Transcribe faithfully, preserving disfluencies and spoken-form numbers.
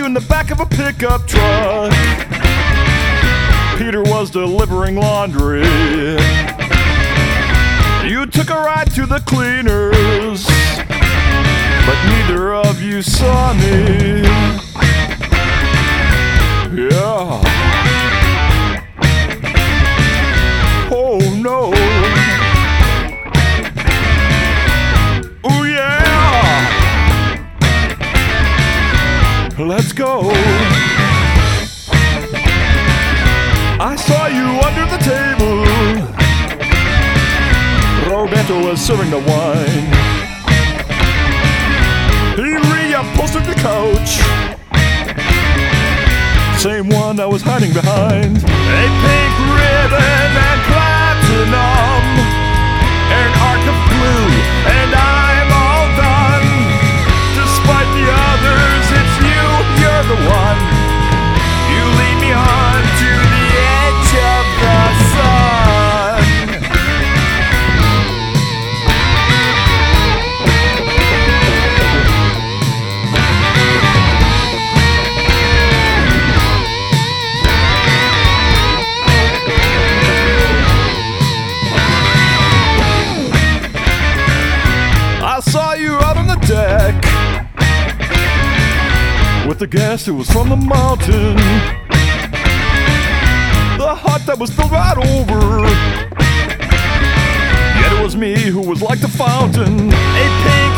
in the back of a pickup truck. Peter was delivering laundry. You took a ride to the cleaners, but neither of you saw me. Yeah. Oh no. Oh yeah. Let's go. I saw you under the table. Roberto was serving the wine. He reupholstered the couch, same one I was hiding behind. A pink ribbon and platinum, an arc of blue, and I'm all done. Despite the others, it's you, you're the one. You lead me on to the edge of the sun. I saw you out on the deck with the gas that was from the mountain, the hut that was filled right over. Yet it was me who was like the fountain, a pink